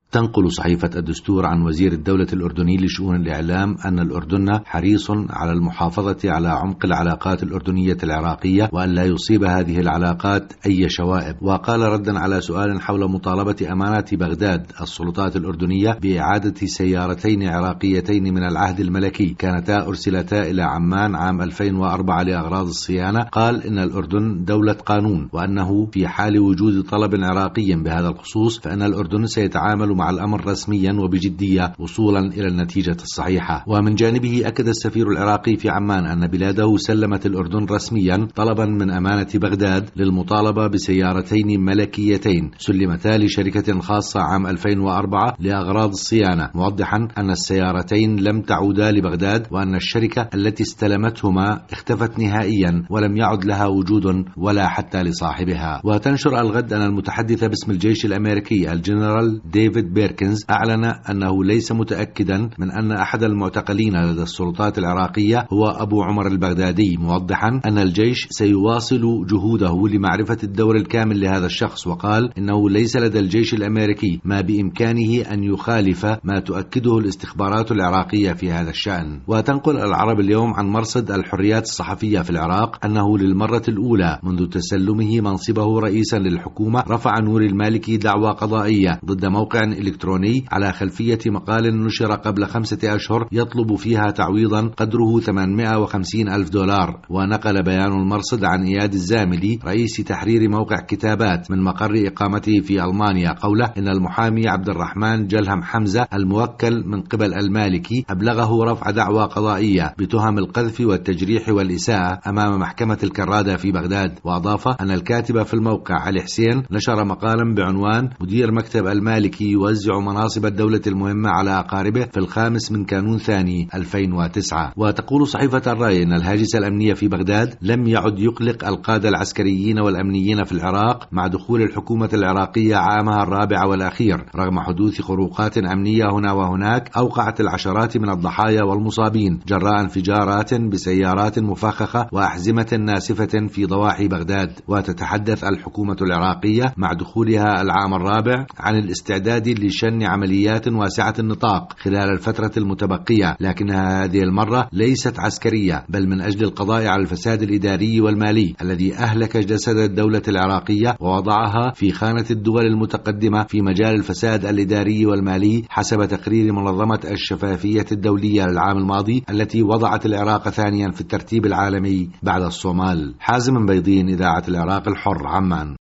تنقل صحيفة الدستور عن وزير الدولة الأردني لشؤون الإعلام أن الأردن حريص على المحافظة على عمق العلاقات الأردنية العراقية وأن لا يصيب هذه العلاقات أي شوائب. وقال ردا على سؤال حول مطالبة أمانة بغداد السلطات الأردنية بإعادة سيارتين عراقيتين من العهد الملكي كانتا أرسلتا إلى عمان عام 2004 لأغراض الصيانة، قال إن الأردن دولة قانون، وأنه في حال وجود طلب عراقي بهذا الخصوص فإن الأردن سيتعامل مع الأمر رسميا وبجدية وصولا إلى النتيجة الصحيحة. ومن جانبه أكد السفير العراقي في عمان أن بلاده سلمت الأردن رسميا طلبا من أمانة بغداد للمطالبة بسيارتين ملكيتين سلمتا لشركة خاصة عام 2004 لأغراض الصيانة، موضحا أن السيارتين لم تعودا لبغداد وأن الشركة التي استلمتهما اختفت نهائيا ولم يعد لها وجود ولا حتى لصاحبها. وتنشر الغد أن المتحدث باسم الجيش الأمريكي الجنرال ديفيد بيركنز أعلن أنه ليس متأكدا من أن أحد المعتقلين لدى السلطات العراقية هو أبو عمر البغدادي، موضحا أن الجيش سيواصل جهوده لمعرفة الدور الكامل لهذا الشخص، وقال إنه ليس لدى الجيش الأمريكي ما بإمكانه أن يخالف ما تؤكده الاستخبارات العراقية في هذا الشأن. وتنقل العرب اليوم عن مرصد الحريات الصحفية في العراق أنه للمرة الأولى منذ تسلمه منصبه رئيسا للحكومة رفع نور المالكي دعوى قضائية ضد موقع إلكتروني على خلفية مقال نشر قبل 5 أشهر يطلب فيها تعويضا قدره 850 ألف دولار. ونقل بيان المرصد عن إياد الزاملي رئيس تحرير موقع كتابات من مقر إقامته في ألمانيا قوله إن المحامي عبد الرحمن جلهم حمزة الموكل من قبل المالكي أبلغه رفع دعوى قضائية بتهم القذف والتجريح والإساءة أمام محكمة الكرادة في بغداد. وأضاف أن الكاتب في الموقع علي حسين نشر مقالا بعنوان مدير مكتب المالكي يوزع مناصب الدولة المهمة على أقاربه في 5 من كانون ثاني 2009. وتقول صحيفة الرأي أن الهاجس الأمنية في بغداد لم يعد يقلق القادة العسكريين والأمنيين في العراق مع دخول الحكومة العراقية عامها الرابع والأخير، رغم حدوث خروقات أمنية هنا وهناك أوقعت العشرات من الضحايا والمصابين جراء انفجارات بسيارات مفخخة وأحزمة ناسفة في ضواحي بغداد. وتتحدث الحكومة العراقية مع دخولها العام الرابع عن الاستعداد لشن عمليات واسعة النطاق خلال الفترة المتبقية، لكنها هذه المرة ليست عسكرية بل من أجل القضاء على الفساد الإداري والمالي الذي أهلك جسد الدولة العراقية ووضعها في خانة الدول المتقدمة في مجال الفساد الإداري والمالي حسب تقرير منظمة الشفافية الدولية للعام الماضي التي وضعت العراق ثانيا في الترتيب العالمي بعد الصومال. حازم بيضين، إذاعة العراق الحر، عمان.